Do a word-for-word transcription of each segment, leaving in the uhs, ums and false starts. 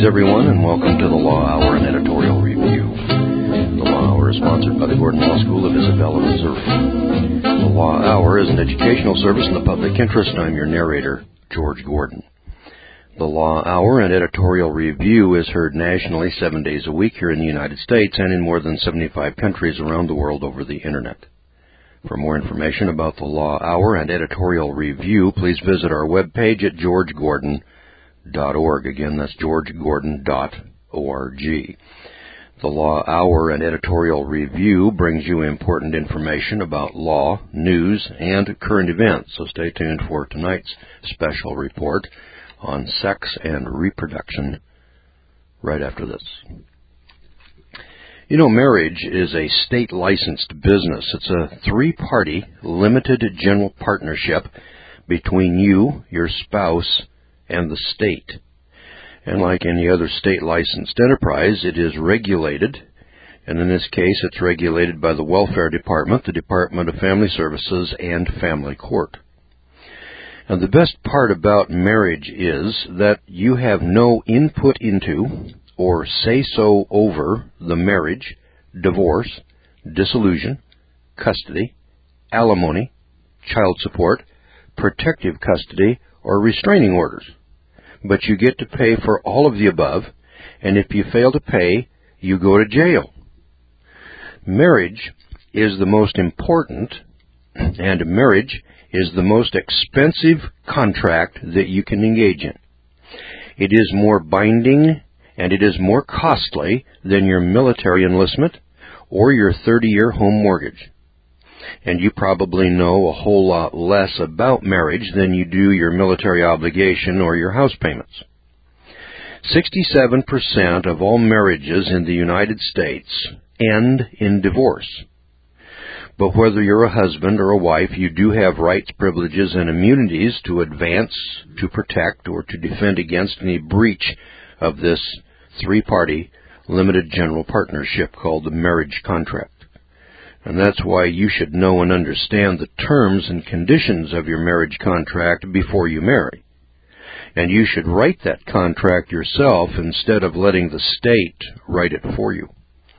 Greetings, everyone, and welcome to the Law Hour and Editorial Review. The Law Hour is sponsored by the Gordon Law School of Isabella, Missouri. The Law Hour is an educational service in the public interest. I'm your narrator, George Gordon. The Law Hour and Editorial Review is heard nationally seven days a week here in the United States and in more than seventy-five countries around the world over the Internet. For more information about the Law Hour and Editorial Review, please visit our webpage at george gordon dot org. Again, that's george gordon dot org. The Law Hour and Editorial Review brings you important information about law, news, and current events, so stay tuned for tonight's special report on sex and reproduction right after this. You know, marriage is a state-licensed business. It's a three-party, limited general partnership between you, your spouse, and the state. And like any other state-licensed enterprise, it is regulated, and in this case, it's regulated by the Welfare Department, the Department of Family Services, and Family Court. And the best part about marriage is that you have no input into or say-so over the marriage, divorce, dissolution, custody, alimony, child support, protective custody, or restraining orders. But you get to pay for all of the above, and if you fail to pay, you go to jail. Marriage is the most important, and marriage is the most expensive contract that you can engage in. It is more binding and it is more costly than your military enlistment or your thirty-year home mortgage. And you probably know a whole lot less about marriage than you do your military obligation or your house payments. sixty-seven percent of all marriages in the United States end in divorce. But whether you're a husband or a wife, you do have rights, privileges, and immunities to advance, to protect, or to defend against any breach of this three-party limited general partnership called the marriage contract. And that's why you should know and understand the terms and conditions of your marriage contract before you marry. And you should write that contract yourself instead of letting the state write it for you.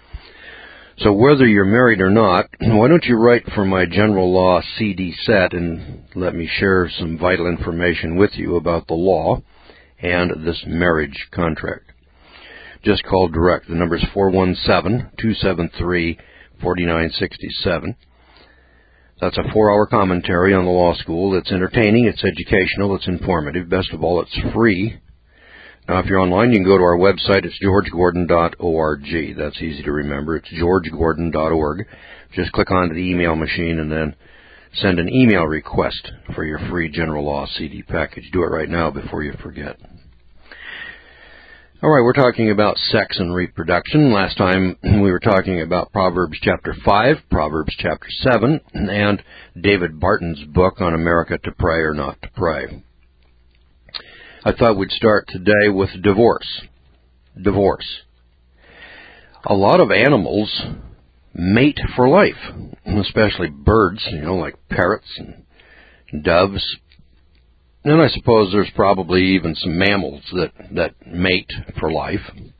So whether you're married or not, why don't you write for my General Law C D set and let me share some vital information with you about the law and this marriage contract. Just call direct. The number is four one seven, two seven three, four nine six seven. That's a four-hour commentary on the law school. It's entertaining, it's educational, it's informative. Best of all, it's free. Now, if you're online, you can go to our website. It's george gordon dot org. That's easy to remember. It's george gordon dot org. Just click onto the email machine and then send an email request for your free General Law C D package. Do it right now before you forget. All right, we're talking about sex and reproduction. Last time we were talking about Proverbs chapter five, Proverbs chapter seven, and David Barton's book on America to Pray or Not to Pray. I thought we'd start today with divorce. Divorce. A lot of animals mate for life, especially birds, you know, like parrots and doves. And I suppose there's probably even some mammals that, that mate for life.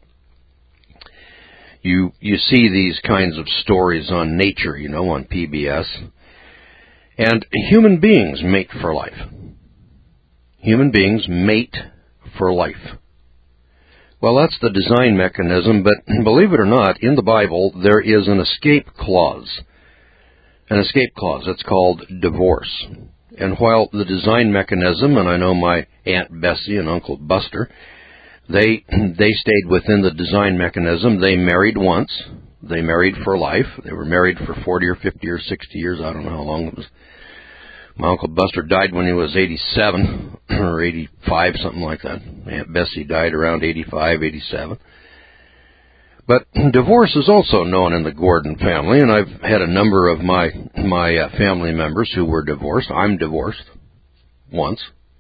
You you see these kinds of stories on Nature, you know, on P B S. And human beings mate for life. Human beings mate for life. Well, that's the design mechanism, but believe it or not, in the Bible, there is an escape clause. An escape clause. It's called divorce. And while the design mechanism, and I know my Aunt Bessie and Uncle Buster, they they stayed within the design mechanism. They married once. They married for life. They were married for forty or fifty or sixty years. I don't know how long it was. My Uncle Buster died when he was eighty-seven or eighty-five, something like that. Aunt Bessie died around eighty-five, eighty-seven. But divorce is also known in the Gordon family, and I've had a number of my my uh, family members who were divorced. I'm divorced once.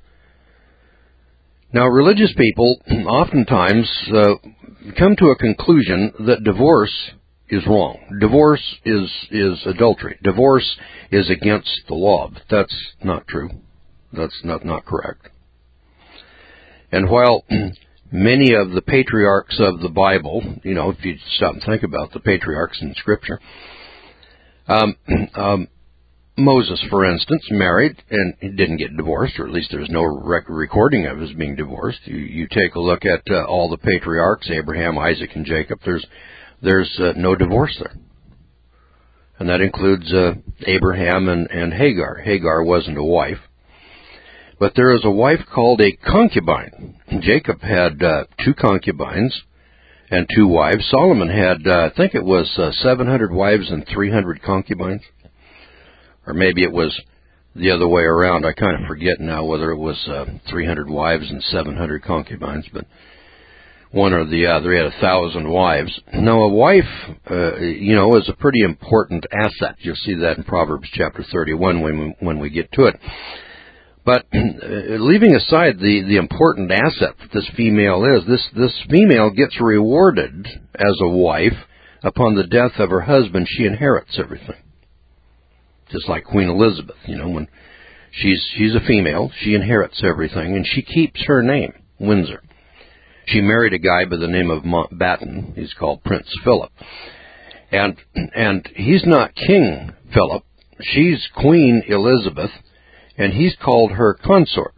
Now, religious people oftentimes uh, come to a conclusion that divorce is wrong. Divorce is is adultery. Divorce is against the law. But that's not true. That's not, not correct. And while many of the patriarchs of the Bible, you know, if you stop and think about the patriarchs in Scripture, um, um, Moses, for instance, married and he didn't get divorced, or at least there's no rec- recording of his being divorced. You, you take a look at uh, all the patriarchs, Abraham, Isaac, and Jacob, there's there's uh, no divorce there. And that includes uh, Abraham and, and Hagar. Hagar wasn't a wife. But there is a wife called a concubine. Jacob had uh, two concubines and two wives. Solomon had, uh, I think it was uh, seven hundred wives and three hundred concubines. Or maybe it was the other way around. I kind of forget now whether it was uh, three hundred wives and seven hundred concubines, but one or the other. He had a thousand wives. Now, a wife, uh, you know, is a pretty important asset. You'll see that in Proverbs chapter thirty-one when we, when we get to it. But uh, leaving aside the, the important asset that this female is, this, this female gets rewarded as a wife upon the death of her husband. She inherits everything. Just like Queen Elizabeth, you know, when she's she's a female, she inherits everything, and she keeps her name, Windsor. She married a guy by the name of Mountbatten. He's called Prince Philip. And and he's not King Philip. She's Queen Elizabeth, and he's called her consort.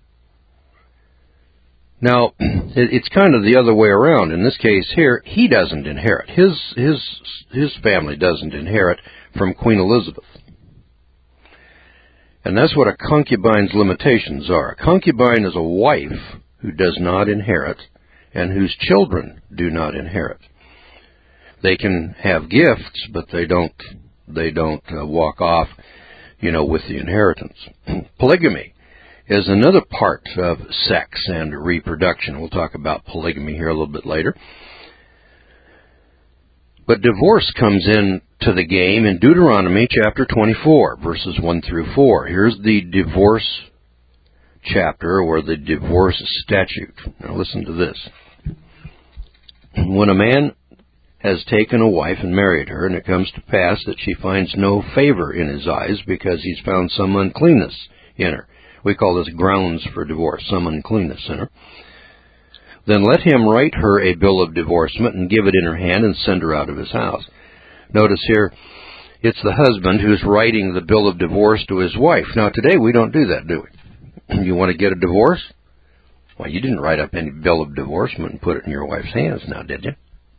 Now, it's kind of the other way around. In this case here, he doesn't inherit. His his his family doesn't inherit from Queen Elizabeth. And that's what a concubine's limitations are. A concubine is a wife who does not inherit and whose children do not inherit. They can have gifts, but they don't they don't uh, walk off, you know, with the inheritance. Polygamy is another part of sex and reproduction. We'll talk about polygamy here a little bit later. But divorce comes in to the game in Deuteronomy chapter twenty-four, verses one through four. Here's the divorce chapter, or the divorce statute. Now listen to this. When a man has taken a wife and married her, and it comes to pass that she finds no favor in his eyes because he's found some uncleanness in her. We call this grounds for divorce, some uncleanness in her. Then let him write her a bill of divorcement and give it in her hand and send her out of his house. Notice here, it's the husband who's writing the bill of divorce to his wife. Now today we don't do that, do we? You want to get a divorce? Well, you didn't write up any bill of divorcement and put it in your wife's hands now, did you?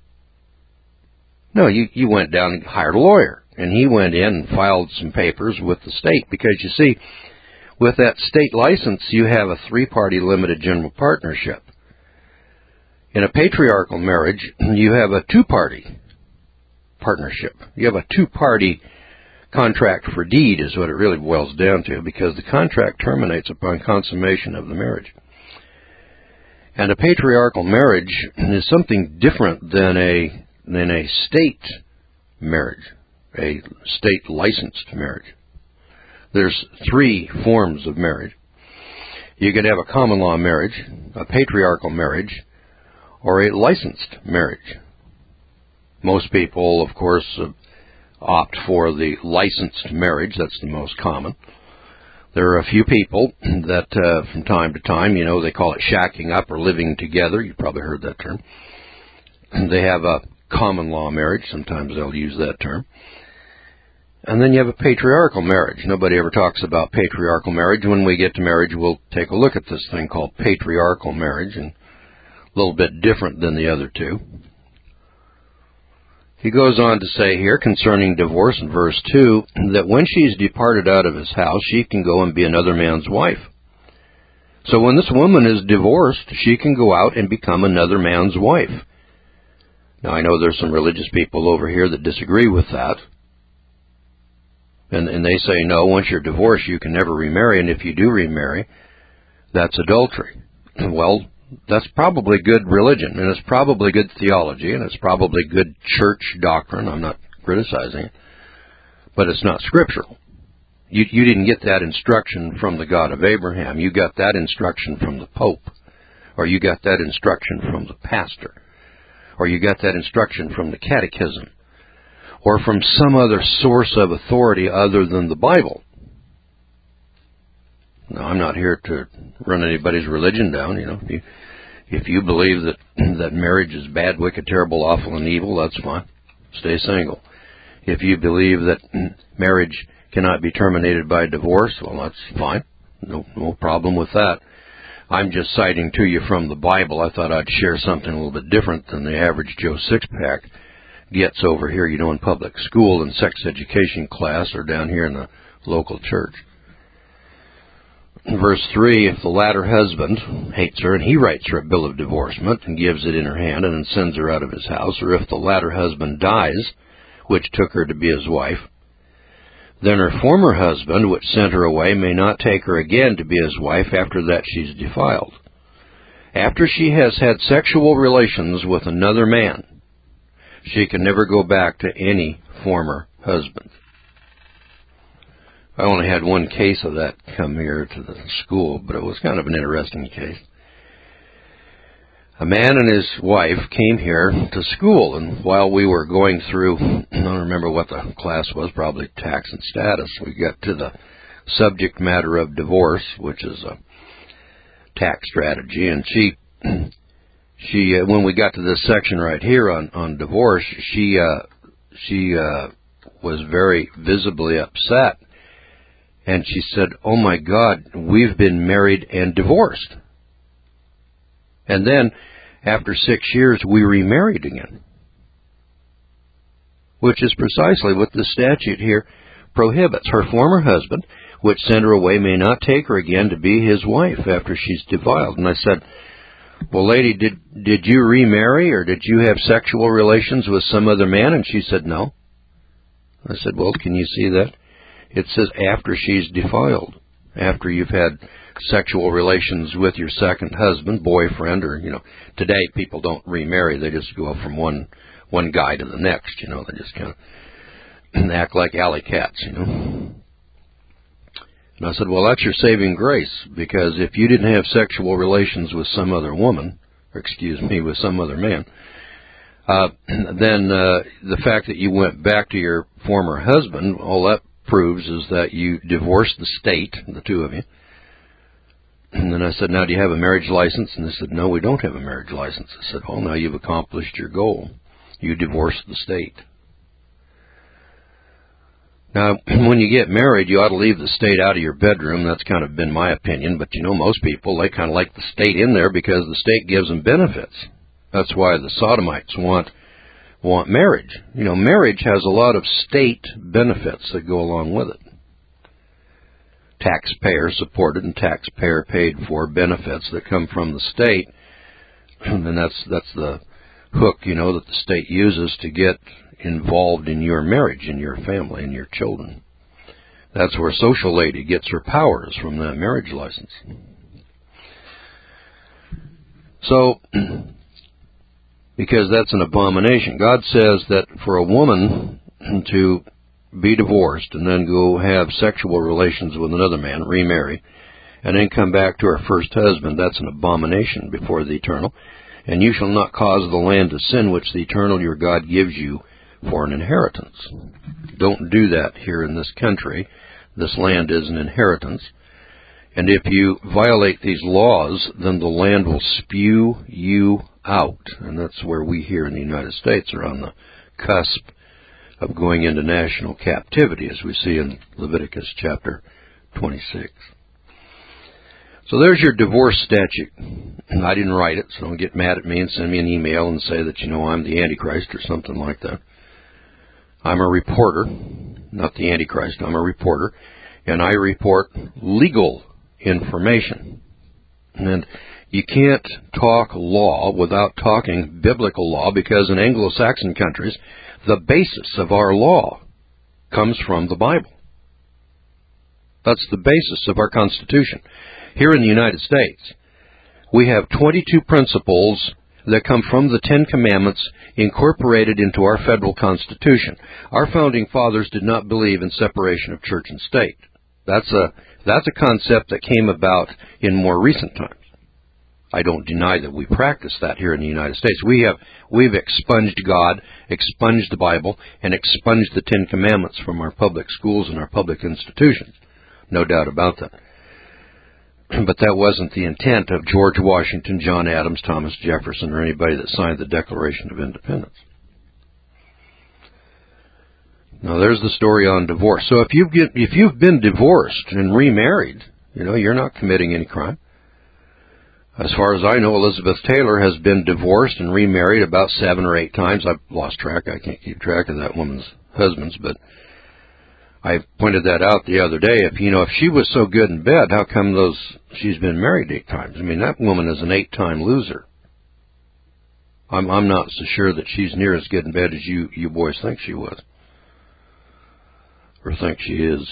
No, you, you went down and hired a lawyer, and he went in and filed some papers with the state, because you see, with that state license, you have a three-party limited general partnership. In a patriarchal marriage, you have a two-party partnership. You have a two-party contract for deed is what it really boils down to, because the contract terminates upon consummation of the marriage. And a patriarchal marriage is something different than a than a state marriage, a state licensed marriage. There's three forms of marriage. You could have a common law marriage, a patriarchal marriage, or a licensed marriage. Most people, of course, uh, opt for the licensed marriage. That's the most common. There are a few people that uh, from time to time, you know, they call it shacking up or living together. You've probably heard that term. They have a common law marriage. Sometimes they'll use that term. And then you have a patriarchal marriage. Nobody ever talks about patriarchal marriage. When we get to marriage, we'll take a look at this thing called patriarchal marriage, and a little bit different than the other two. He goes on to say here concerning divorce in verse two, that when she's departed out of his house, she can go and be another man's wife. So when this woman is divorced, she can go out and become another man's wife. Now, I know there's some religious people over here that disagree with that. And, and they say, no, once you're divorced, you can never remarry, and if you do remarry, that's adultery. Well, that's probably good religion, and it's probably good theology, and it's probably good church doctrine. I'm not criticizing it, but it's not scriptural. You, you didn't get that instruction from the God of Abraham. You got that instruction from the Pope, or you got that instruction from the pastor, or you got that instruction from the catechism, or from some other source of authority other than the Bible. Now, I'm not here to run anybody's religion down. You know, if you, If you believe that that marriage is bad, wicked, terrible, awful, and evil, that's fine. Stay single. If you believe that marriage cannot be terminated by divorce, well, that's fine. No, no problem with that. I'm just citing to you from the Bible. I thought I'd share something a little bit different than the average Joe six-pack gets over here, you know, in public school and sex education class or down here in the local church. In verse three, if the latter husband hates her and he writes her a bill of divorcement and gives it in her hand and then sends her out of his house, or if the latter husband dies, which took her to be his wife, then her former husband, which sent her away, may not take her again to be his wife after that she's defiled. After she has had sexual relations with another man, she can never go back to any former husband. I only had one case of that come here to the school, but it was kind of an interesting case. A man and his wife came here to school, and while we were going through, I don't remember what the class was, probably tax and status, we got to the subject matter of divorce, which is a tax strategy, and she, she, uh, when we got to this section right here on, on divorce, she, uh, she, uh, was very visibly upset. And she said, oh my God, we've been married and divorced. And then, after six years, we remarried again. Which is precisely what the statute here prohibits. Her former husband, which sent her away, may not take her again to be his wife after she's defiled. And I said, well, lady, did, did you remarry or did you have sexual relations with some other man? And she said, no. I said, well, can you see that? It says after she's defiled, after you've had sexual relations with your second husband, boyfriend, or, you know, today people don't remarry. They just go from one one guy to the next, you know. They just kind of act like alley cats, you know. And I said, well, that's your saving grace, because if you didn't have sexual relations with some other woman, or excuse me, with some other man, uh, then uh, the fact that you went back to your former husband, all that proves is that you divorced the state, the two of you. And then I said, now do you have a marriage license? And they said, no, we don't have a marriage license. I said, oh, now you've accomplished your goal. You divorced the state. Now, when you get married, you ought to leave the state out of your bedroom. That's kind of been my opinion. But, you know, most people, they kind of like the state in there because the state gives them benefits. That's why the sodomites want want marriage. You know, marriage has a lot of state benefits that go along with it. Taxpayer supported and taxpayer paid for benefits that come from the state. And that's that's the hook, you know, that the state uses to get involved in your marriage, in your family, in your children. That's where Social Lady gets her powers, from that marriage license. So, because that's an abomination. God says that for a woman to be divorced and then go have sexual relations with another man, remarry, and then come back to her first husband, that's an abomination before the Eternal. And you shall not cause the land to sin which the Eternal your God gives you for an inheritance. Don't do that here in this country. This land is an inheritance. And if you violate these laws, then the land will spew you out. And that's where we here in the United States are on the cusp of going into national captivity, as we see in Leviticus chapter twenty-six. So there's your divorce statute. I didn't write it, so don't get mad at me and send me an email and say that, you know, I'm the Antichrist or something like that. I'm a reporter, not the Antichrist. I'm a reporter, and I report legal information. And you can't talk law without talking biblical law, because in Anglo-Saxon countries, the basis of our law comes from the Bible. That's the basis of our Constitution. Here in the United States, we have twenty-two principles that come from the Ten Commandments incorporated into our federal Constitution. Our founding fathers did not believe in separation of church and state. That's a that's a concept that came about in more recent times. I don't deny that we practice that here in the United States. We have we've expunged God, expunged the Bible, and expunged the Ten Commandments from our public schools and our public institutions. No doubt about that. But that wasn't the intent of George Washington, John Adams, Thomas Jefferson, or anybody that signed the Declaration of Independence. Now, there's the story on divorce. So if you've, get, if you've been divorced and remarried, you know, you're not committing any crime. As far as I know, Elizabeth Taylor has been divorced and remarried about seven or eight times. I've lost track. I can't keep track of that woman's husbands, but I pointed that out the other day. If, you know, if she was so good in bed, how come those, she's been married eight times? I mean, that woman is an eight-time loser. I'm, I'm not so sure that she's near as good in bed as you, you boys think she was. Or think she is.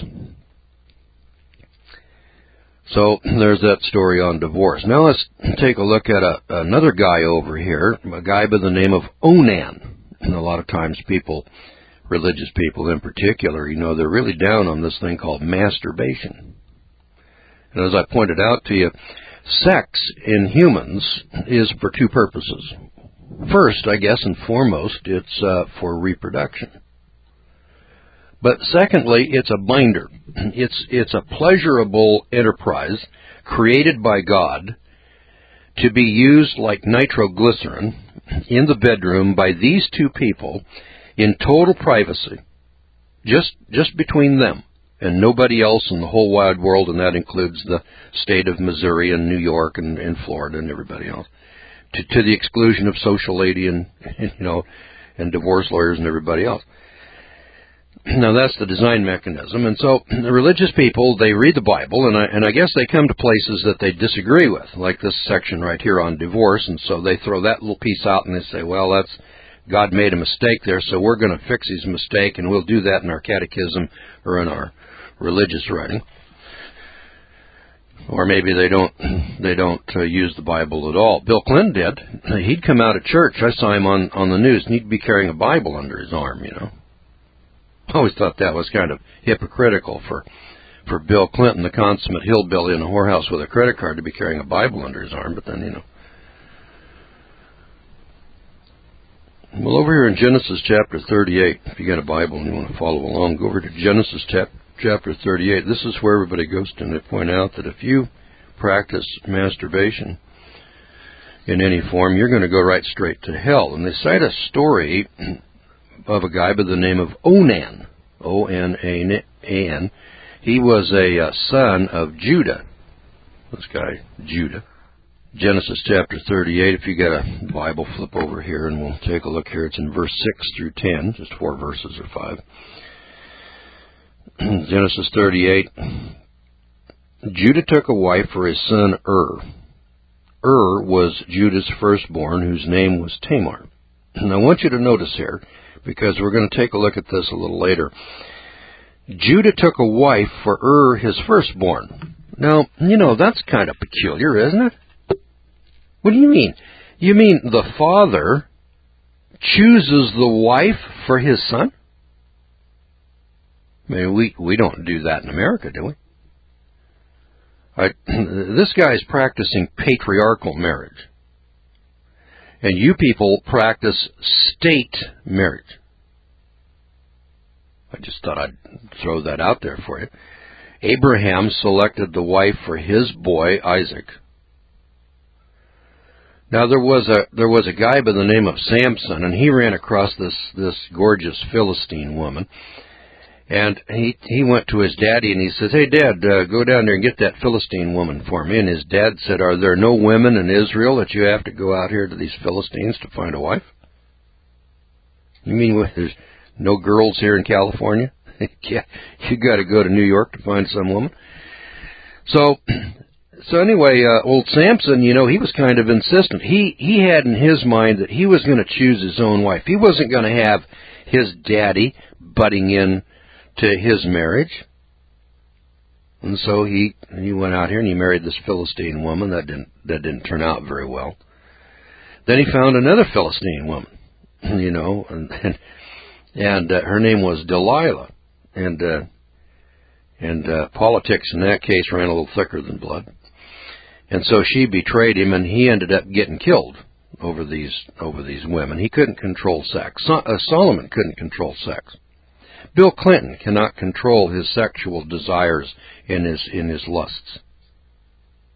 So there's that story on divorce. Now let's take a look at a, another guy over here, a guy by the name of Onan. And a lot of times people, religious people in particular, you know, they're really down on this thing called masturbation. And as I pointed out to you, sex in humans is for two purposes. First, I guess, and foremost, it's uh, for reproduction. But secondly, it's a binder. It's it's a pleasurable enterprise created by God to be used like nitroglycerin in the bedroom by these two people in total privacy, just just between them and nobody else in the whole wide world, and that includes the state of Missouri and New York and, and Florida and everybody else, to, to the exclusion of social lady and, and you know and divorce lawyers and everybody else. Now, that's the design mechanism. And so the religious people, they read the Bible, and I, and I guess they come to places that they disagree with, like this section right here on divorce. And so they throw that little piece out and they say, well, that's God made a mistake there, so we're going to fix his mistake, and we'll do that in our catechism or in our religious writing. Or maybe they don't they don't uh, use the Bible at all. Bill Clinton did. He'd come out of church. I saw him on, on the news, and he'd be carrying a Bible under his arm, you know. I always thought that was kind of hypocritical for for Bill Clinton, the consummate hillbilly in a whorehouse with a credit card, to be carrying a Bible under his arm. But then, you know. Well, over here in Genesis chapter thirty-eight, if you got a Bible and you want to follow along, go over to Genesis chapter thirty-eight. This is where everybody goes to, and they point out that if you practice masturbation in any form, you're going to go right straight to hell. And they cite a story of a guy by the name of Onan, O N A N. He was a uh, son of Judah. This guy, Judah. Genesis chapter thirty-eight, if you got a Bible, flip over here and we'll take a look here. It's in verse six through ten, just four verses or five. Genesis thirty-eight. Judah took a wife for his son Ur. Ur was Judah's firstborn, whose name was Tamar. And I want you to notice here, because we're going to take a look at this a little later. Judah took a wife for Ur, his firstborn. Now, you know, that's kind of peculiar, isn't it? What do you mean? You mean the father chooses the wife for his son? I mean, we, we don't do that in America, do we? I, this guy's practicing patriarchal marriage. And you people practice state marriage. I just thought I'd throw that out there for you. Abraham selected the wife for his boy, Isaac. Now, there was a there was a guy by the name of Samson, and he ran across this, this gorgeous Philistine woman. And he he went to his daddy and he says, hey, Dad, uh, go down there and get that Philistine woman for me. And his dad said, are there no women in Israel that you have to go out here to these Philistines to find a wife? You mean there's no girls here in California? Yeah, you got to go to New York to find some woman. So, so anyway, uh, old Samson, you know, he was kind of insistent. He he had in his mind that he was going to choose his own wife. He wasn't going to have his daddy butting in to his marriage. And so he he went out here and he married this Philistine woman. That didn't that didn't turn out very well. Then he found another Philistine woman, you know, and and, and uh, her name was Delilah. And uh, and uh, politics in that case ran a little thicker than blood. And so she betrayed him, and he ended up getting killed over these over these women. He couldn't control sex. So, uh, Solomon couldn't control sex. Bill Clinton cannot control his sexual desires in his in his lusts.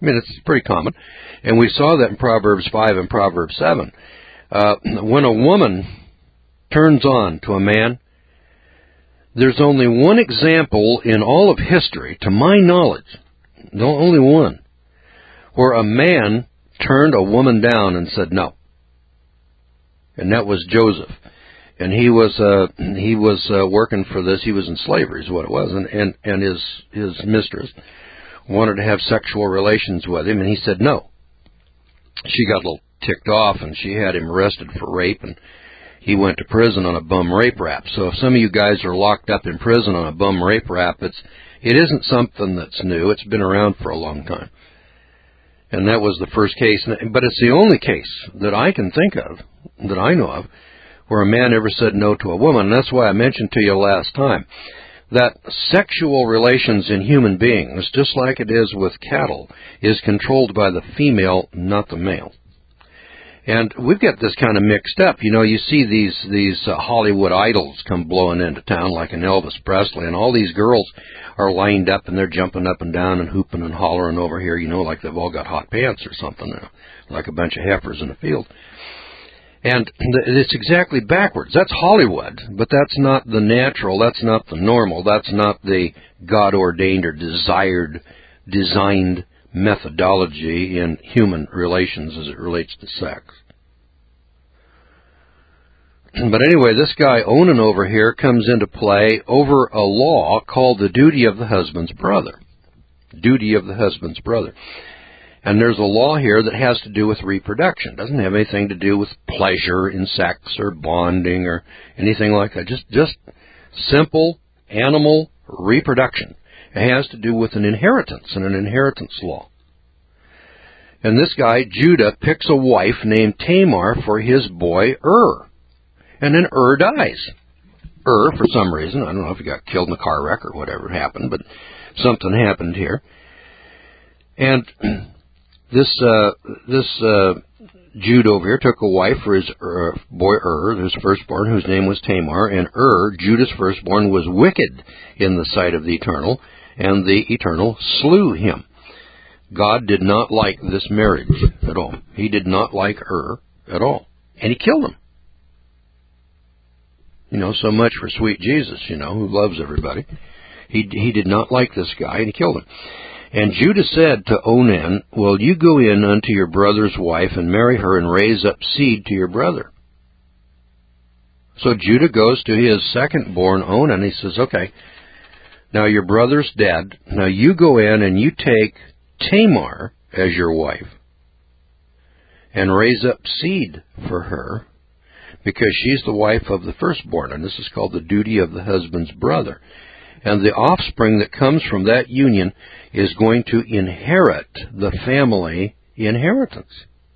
I mean, it's pretty common. And we saw that in Proverbs five and Proverbs seven. Uh, when a woman turns on to a man, there's only one example in all of history, to my knowledge, no, only one, where a man turned a woman down and said no. And that was Joseph. And he was uh, he was uh, working for this. He was in slavery is what it was. And, and, and his, his mistress wanted to have sexual relations with him, and he said no. She got a little ticked off, and she had him arrested for rape, and he went to prison on a bum rape rap. So if some of you guys are locked up in prison on a bum rape rap, it's, it isn't something that's new. It's been around for a long time. And that was the first case. But it's the only case that I can think of, that I know of, where a man ever said no to a woman. And that's why I mentioned to you last time that sexual relations in human beings, just like it is with cattle, is controlled by the female, not the male. And we've got this kind of mixed up. You know, you see these these uh, Hollywood idols come blowing into town, like an Elvis Presley, and all these girls are lined up, and they're jumping up and down and hooping and hollering over here, you know, like they've all got hot pants or something, you know, like a bunch of heifers in a field. And it's exactly backwards. That's Hollywood, but that's not the natural, that's not the normal, that's not the God-ordained or desired, designed methodology in human relations as it relates to sex. But anyway, this guy Onan over here comes into play over a law called the duty of the husband's brother. Duty of the husband's brother. And there's a law here that has to do with reproduction. It doesn't have anything to do with pleasure in sex or bonding or anything like that. Just, just simple animal reproduction. It has to do with an inheritance and an inheritance law. And this guy, Judah, picks a wife named Tamar for his boy Ur. And then Ur dies. Ur, for some reason, I don't know if he got killed in a car wreck or whatever happened, but something happened here. And this uh, this uh, Jude over here took a wife for his uh, boy Ur, his firstborn, whose name was Tamar. And Ur, Judah's firstborn, was wicked in the sight of the Eternal, and the Eternal slew him. God did not like this marriage at all. He did not like Ur at all. And he killed him. You know, so much for sweet Jesus, you know, who loves everybody. He he did not like this guy, and he killed him. And Judah said to Onan, well, you go in unto your brother's wife and marry her and raise up seed to your brother. So Judah goes to his second-born Onan, and he says, okay, now your brother's dead. Now you go in and you take Tamar as your wife and raise up seed for her, because she's the wife of the firstborn, and this is called the duty of the husband's brother. And the offspring that comes from that union is going to inherit the family inheritance.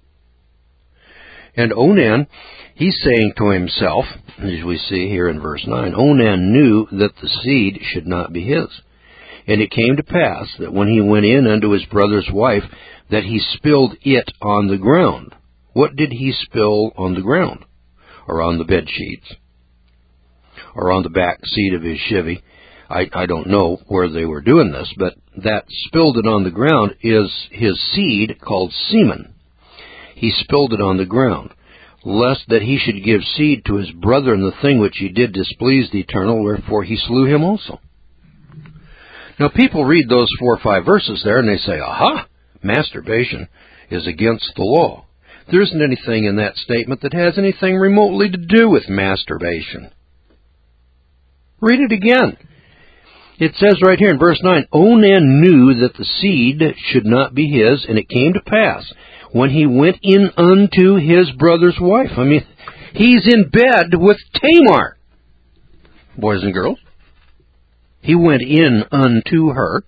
And Onan, he's saying to himself, as we see here in verse nine, Onan knew that the seed should not be his. And it came to pass that when he went in unto his brother's wife, that he spilled it on the ground. What did he spill on the ground? Or on the bed sheets? Or on the back seat of his Chevy? I, I don't know where they were doing this, but that spilled it on the ground is his seed called semen. He spilled it on the ground, lest that he should give seed to his brother in the thing which he did displease the Eternal, wherefore he slew him also. Now people read those four or five verses there and they say, aha, masturbation is against the law. There isn't anything in that statement that has anything remotely to do with masturbation. Read it again. It says right here in verse nine, Onan knew that the seed should not be his, and it came to pass when he went in unto his brother's wife. I mean, he's in bed with Tamar, boys and girls. He went in unto her.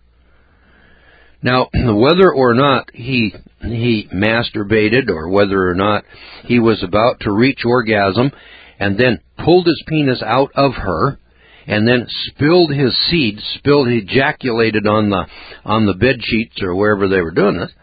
Now, whether or not he he masturbated, or whether or not he was about to reach orgasm and then pulled his penis out of her, and then spilled his seed, spilled, ejaculated on the on the bed sheets or wherever they were doing this,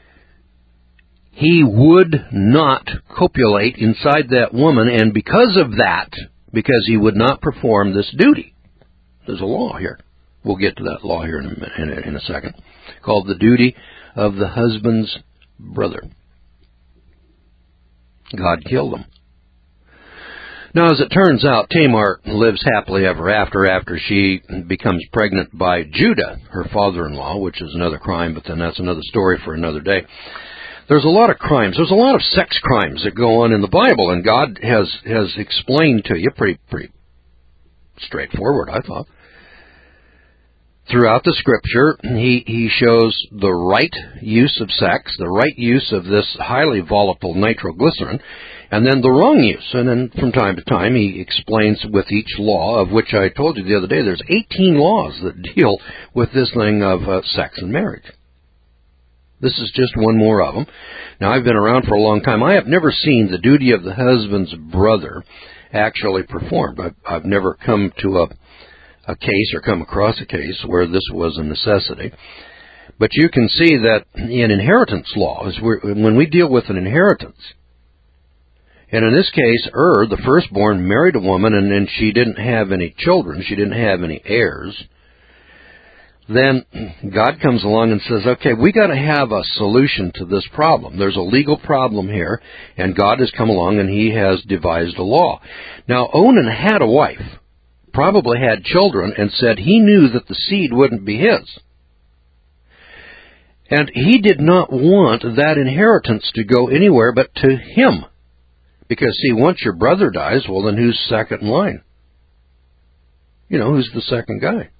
he would not copulate inside that woman, and because of that, because he would not perform this duty, there's a law here. We'll get to that law here in a, in a, in a second, called the duty of the husband's brother. God killed them. Now, as it turns out, Tamar lives happily ever after after she becomes pregnant by Judah, her father-in-law, which is another crime, but then that's another story for another day. There's a lot of crimes. There's a lot of sex crimes that go on in the Bible, and God has has explained to you pretty pretty straightforward, I thought. Throughout the Scripture, he, he shows the right use of sex, the right use of this highly volatile nitroglycerin, and then the wrong use. And then from time to time, he explains with each law, of which I told you the other day, there's eighteen laws that deal with this thing of uh, sex and marriage. This is just one more of them. Now, I've been around for a long time. I have never seen the duty of the husband's brother actually performed. I've, I've never come to a a case or come across a case where this was a necessity. But you can see that in inheritance laws, when we deal with an inheritance, and in this case, Ur, the firstborn, married a woman and then she didn't have any children, she didn't have any heirs, then God comes along and says, okay, we got to have a solution to this problem. There's a legal problem here, and God has come along and he has devised a law. Now, Onan had a wife, probably had children, and said he knew that the seed wouldn't be his. And he did not want that inheritance to go anywhere but to him. Because, see, once your brother dies, well, then who's second in line? You know, who's the second guy?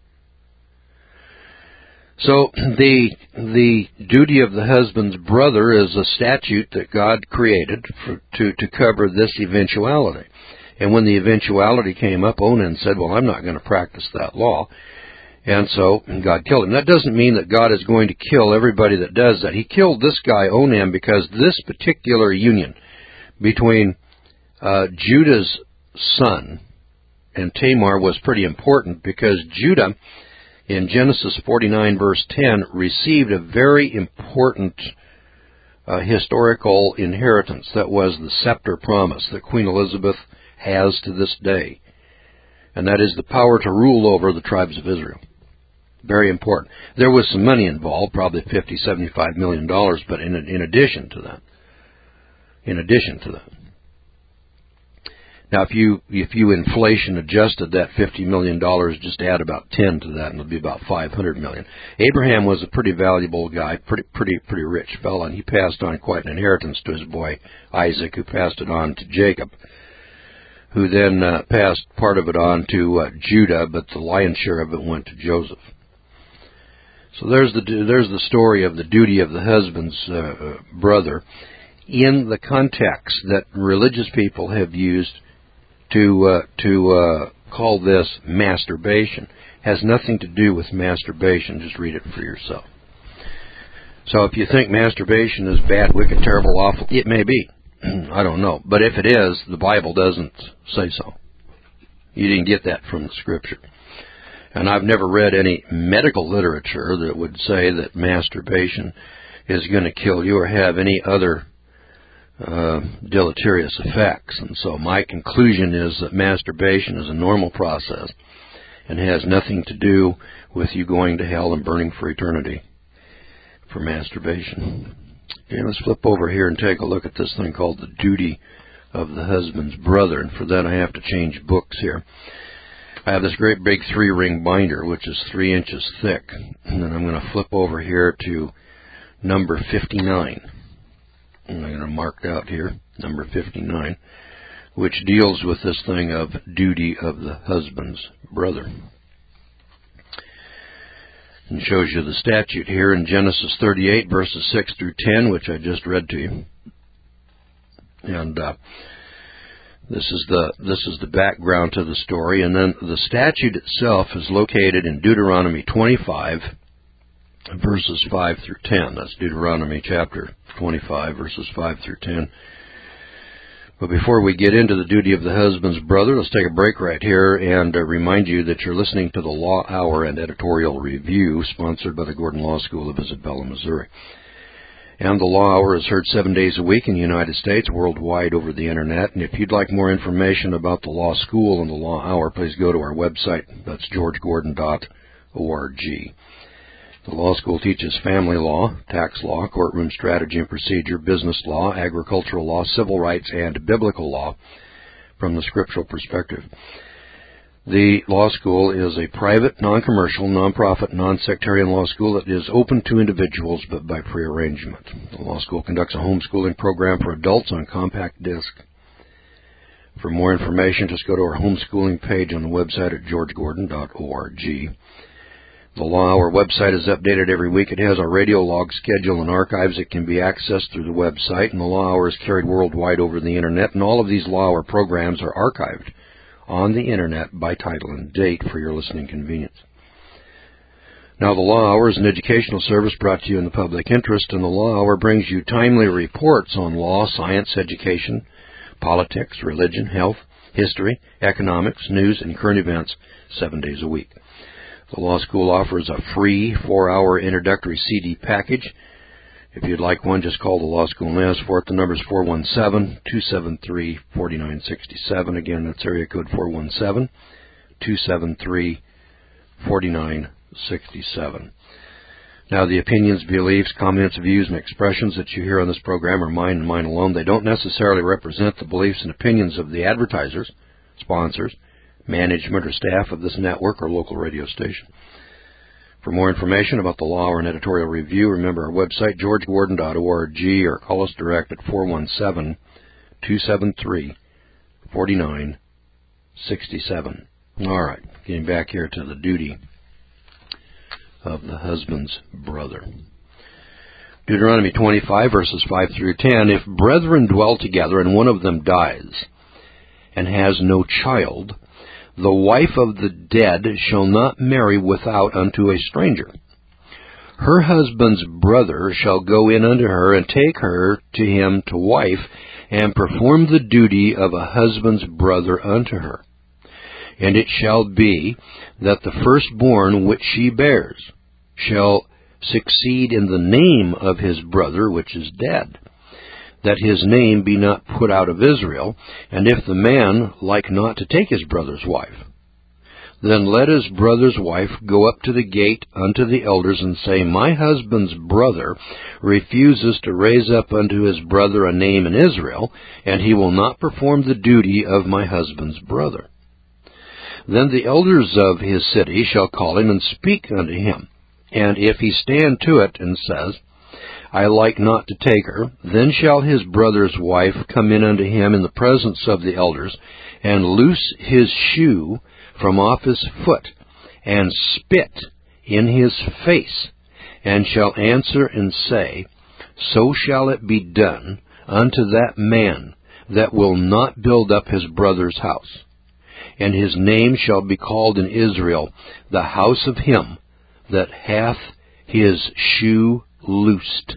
So the the duty of the husband's brother is a statute that God created for, to, to cover this eventuality. And when the eventuality came up, Onan said, well, I'm not going to practice that law. And so God killed him. That doesn't mean that God is going to kill everybody that does that. He killed this guy, Onan, because this particular union between uh, Judah's son and Tamar was pretty important, because Judah, in Genesis forty-nine, verse ten, received a very important uh, historical inheritance. That was the scepter promise that Queen Elizabeth has to this day. And that is the power to rule over the tribes of Israel. Very important. There was some money involved, probably fifty, seventy-five million dollars, but in, in addition to that. In addition to that. Now, if you if you inflation adjusted that fifty million dollars, just add about ten to that, and it'll be about five hundred million dollars. Abraham was a pretty valuable guy, pretty pretty pretty rich fellow, and he passed on quite an inheritance to his boy Isaac, who passed it on to Jacob, who then uh, passed part of it on to uh, Judah, but the lion's share of it went to Joseph. So there's the there's the story of the duty of the husband's uh, brother in the context that religious people have used to uh, to uh, call this masturbation. Has nothing to do with masturbation. Just read it for yourself. So if you think masturbation is bad, wicked, terrible, awful, it may be. I don't know. But if it is, the Bible doesn't say so. You didn't get that from the Scripture. And I've never read any medical literature that would say that masturbation is going to kill you or have any other uh, deleterious effects. And so my conclusion is that masturbation is a normal process and has nothing to do with you going to hell and burning for eternity for masturbation. Okay, let's flip over here and take a look at this thing called the duty of the husband's brother. And for that I have to change books here. I have this great big three-ring binder, which is three inches thick. And then I'm going to flip over here to number fifty-nine. And I'm going to mark out here, number fifty-nine, which deals with this thing of duty of the husband's brother. And shows you the statute here in Genesis thirty-eight, verses six through ten, which I just read to you. And uh, this is the this is the background to the story. And then the statute itself is located in Deuteronomy twenty-five, verses five through ten. That's Deuteronomy chapter twenty-five, verses five through ten. But before we get into the duty of the husband's brother, let's take a break right here and uh, remind you that you're listening to the Law Hour and Editorial Review, sponsored by the Gordon Law School of Isabella, Missouri. And the Law Hour is heard seven days a week in the United States, worldwide over the Internet. And if you'd like more information about the Law School and the Law Hour, please go to our website. That's george gordon dot org. The law school teaches family law, tax law, courtroom strategy and procedure, business law, agricultural law, civil rights, and biblical law from the scriptural perspective. The law school is a private, non-commercial, non-profit, non-sectarian law school that is open to individuals but by prearrangement. The law school conducts a homeschooling program for adults on compact disc. For more information, just go to our homeschooling page on the website at george gordon dot org. The Law Hour website is updated every week. It has our radio log schedule and archives. It can be accessed through the website, and the Law Hour is carried worldwide over the Internet, and all of these Law Hour programs are archived on the Internet by title and date for your listening convenience. Now, the Law Hour is an educational service brought to you in the public interest, and the Law Hour brings you timely reports on law, science, education, politics, religion, health, history, economics, news, and current events seven days a week. The law school offers a free four-hour introductory C D package. If you'd like one, just call the law school and ask for it. The number is four one seven, two seven three, four nine six seven. Again, that's area code four one seven, two seven three, four nine six seven. Now, the opinions, beliefs, comments, views, and expressions that you hear on this program are mine and mine alone. They don't necessarily represent the beliefs and opinions of the advertisers, sponsors, management, or staff of this network or local radio station. For more information about the law or an editorial review, remember our website, george gordon dot org, or call us direct at four one seven, two seven three, four nine six seven. All right, getting back here to the duty of the husband's brother. Deuteronomy twenty-five, verses five through ten. If brethren dwell together and one of them dies and has no child, the wife of the dead shall not marry without unto a stranger. Her husband's brother shall go in unto her and take her to him to wife, and perform the duty of a husband's brother unto her. And it shall be that the firstborn which she bears shall succeed in the name of his brother which is dead, that his name be not put out of Israel. And if the man like not to take his brother's wife, then let his brother's wife go up to the gate unto the elders, and say, My husband's brother refuses to raise up unto his brother a name in Israel, and he will not perform the duty of my husband's brother. Then the elders of his city shall call him and speak unto him. And if he stand to it and says, I like not to take her, then shall his brother's wife come in unto him in the presence of the elders, and loose his shoe from off his foot, and spit in his face, and shall answer and say, So shall it be done unto that man that will not build up his brother's house. And his name shall be called in Israel, the house of him that hath his shoe loosed.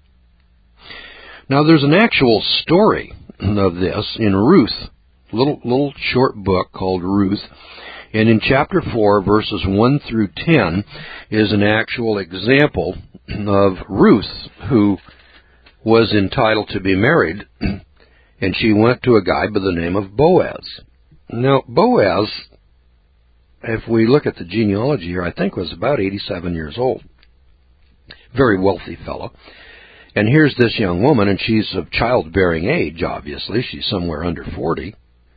Now, there's an actual story of this in Ruth, a little, little short book called Ruth. And in chapter four, verses one through ten, is an actual example of Ruth, who was entitled to be married, and she went to a guy by the name of Boaz. Now, Boaz, if we look at the genealogy here, I think was about eighty-seven years old. Very wealthy fellow. And here's this young woman, and she's of childbearing age, obviously. She's somewhere under forty.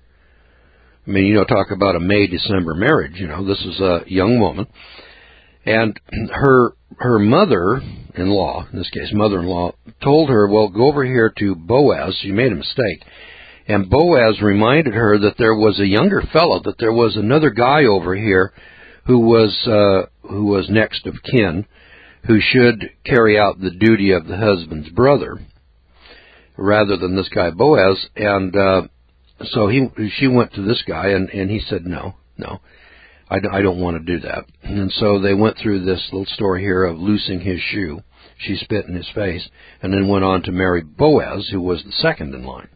I mean, you know, talk about a May-December marriage, you know. This is a young woman. And her her mother-in-law, in this case, mother-in-law, told her, well, go over here to Boaz. She made a mistake. And Boaz reminded her that there was a younger fellow, that there was another guy over here who was uh, who was next of kin, who should carry out the duty of the husband's brother, rather than this guy Boaz. And uh, so he she went to this guy, and, and he said, no, no, I, I don't want to do that. And so they went through this little story here of loosing his shoe. She spit in his face, and then went on to marry Boaz, who was the second in line.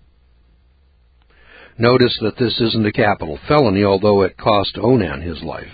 Notice that this isn't a capital felony, although it cost Onan his life.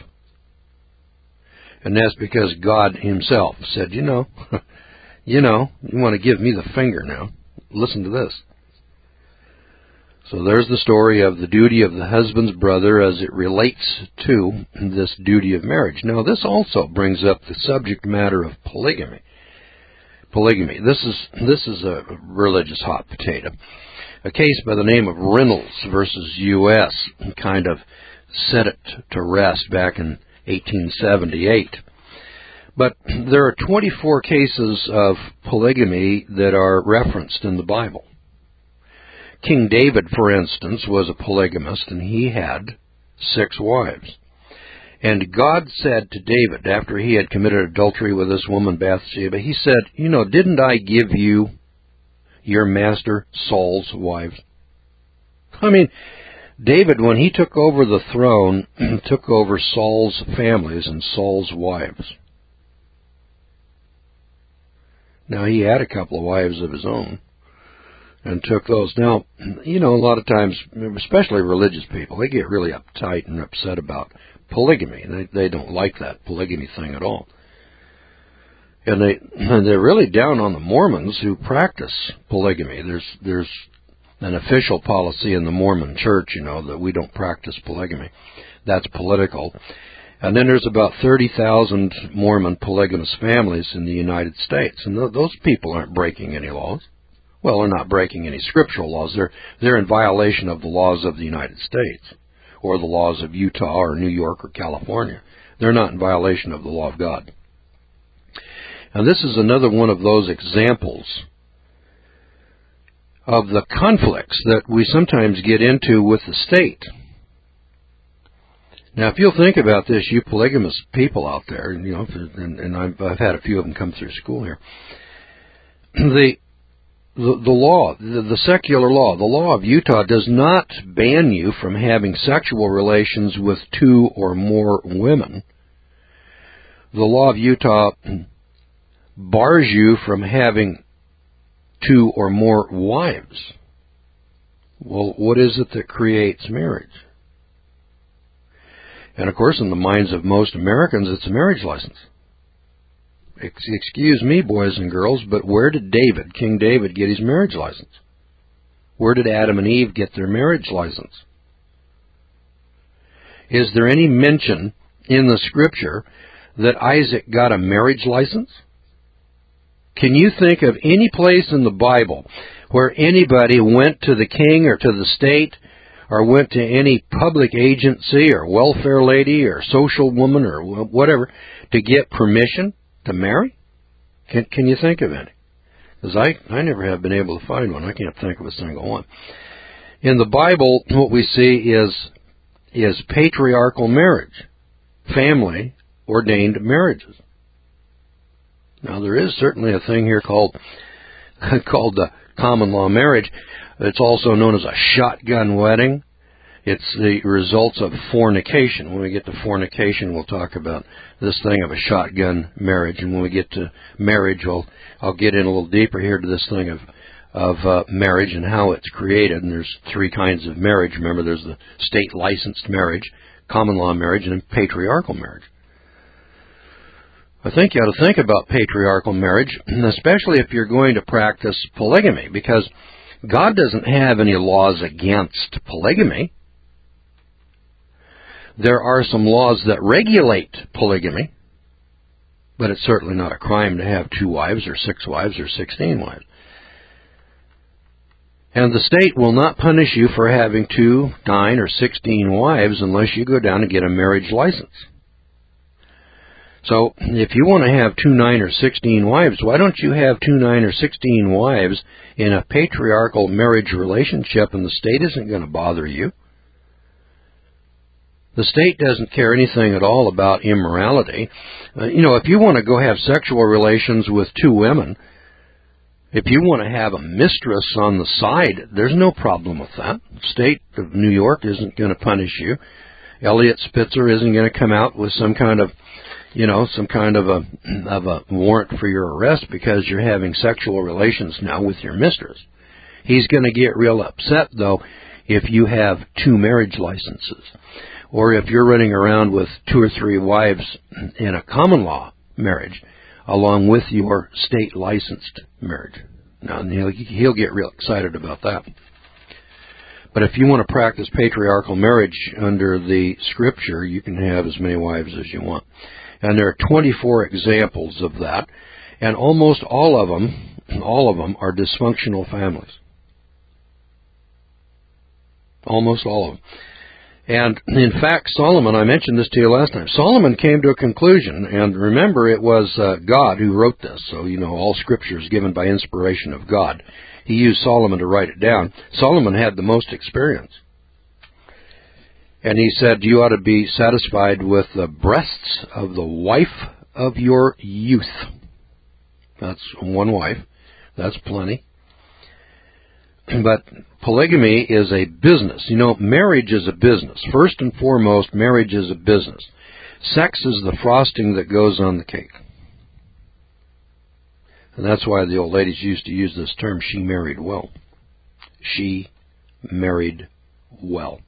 And that's because God himself said, you know, you know, you want to give me the finger now. Listen to this. So there's the story of the duty of the husband's brother as it relates to this duty of marriage. Now, this also brings up the subject matter of polygamy. Polygamy. This is this is a religious hot potato. A case by the name of Reynolds versus U S kind of set it to rest back in eighteen seventy-eight. But there are twenty-four cases of polygamy that are referenced in the Bible. King David, for instance, was a polygamist, and he had six wives. And God said to David, after he had committed adultery with this woman Bathsheba, he said, you know, didn't I give you your master Saul's wives? I mean, David, when he took over the throne, took over Saul's families and Saul's wives. Now, he had a couple of wives of his own and took those. Now, you know, a lot of times, especially religious people, they get really uptight and upset about polygamy. They they don't like that polygamy thing at all. And they and they're really down on the Mormons who practice polygamy. There's there's an official policy in the Mormon Church, you know, that we don't practice polygamy. That's political. And then there's about thirty thousand Mormon polygamous families in the United States, and th- those people aren't breaking any laws. Well, they're not breaking any scriptural laws. They're they're in violation of the laws of the United States or the laws of Utah or New York or California. They're not in violation of the law of God. And this is another one of those examples of the conflicts that we sometimes get into with the state. Now, if you'll think about this, you polygamous people out there, you know, and, and I've, I've had a few of them come through school here, the The, the law, the, the secular law, the law of Utah does not ban you from having sexual relations with two or more women. The law of Utah bars you from having two or more wives. Well, what is it that creates marriage? And of course, in the minds of most Americans, it's a marriage license. Excuse me, boys and girls, but where did David, King David, get his marriage license? Where did Adam and Eve get their marriage license? Is there any mention in the Scripture that Isaac got a marriage license? Can you think of any place in the Bible where anybody went to the king or to the state or went to any public agency or welfare lady or social woman or whatever to get permission to marry? Can can you think of any? Because I, I never have been able to find one. I can't think of a single one. In the Bible, what we see is is patriarchal marriage, family ordained marriages. Now, there is certainly a thing here called called the common law marriage. It's also known as a shotgun wedding. It's the results of fornication. When we get to fornication, we'll talk about this thing of a shotgun marriage. And when we get to marriage, I'll, I'll get in a little deeper here to this thing of of uh, marriage and how it's created. And there's three kinds of marriage. Remember, there's the state-licensed marriage, common law marriage, and patriarchal marriage. I think you ought to think about patriarchal marriage, especially if you're going to practice polygamy, because God doesn't have any laws against polygamy. There are some laws that regulate polygamy, but it's certainly not a crime to have two wives or six wives or sixteen wives. And the state will not punish you for having two, nine, or sixteen wives unless you go down and get a marriage license. So, if you want to have two, nine, or sixteen wives, why don't you have two, nine, or sixteen wives in a patriarchal marriage relationship, and the state isn't going to bother you? The state doesn't care anything at all about immorality. Uh, you know, if you want to go have sexual relations with two women, if you want to have a mistress on the side, there's no problem with that. The state of New York isn't going to punish you. Elliot Spitzer isn't going to come out with some kind of you know, some kind of a of a warrant for your arrest because you're having sexual relations now with your mistress. He's going to get real upset, though, if you have two marriage licenses, or if you're running around with two or three wives in a common law marriage, along with your state licensed marriage. Now, he'll, he'll get real excited about that. But if you want to practice patriarchal marriage under the Scripture, you can have as many wives as you want. And there are twenty-four examples of that, and almost all of them, all of them are dysfunctional families. Almost all of them. And in fact, Solomon, I mentioned this to you last time, Solomon came to a conclusion, and remember it was uh, God who wrote this, so you know all Scripture is given by inspiration of God. He used Solomon to write it down. Solomon had the most experience. And he said, you ought to be satisfied with the breasts of the wife of your youth. That's one wife. That's plenty. But polygamy is a business. You know, marriage is a business. First and foremost, marriage is a business. Sex is the frosting that goes on the cake. And that's why the old ladies used to use this term, she married well. She married well.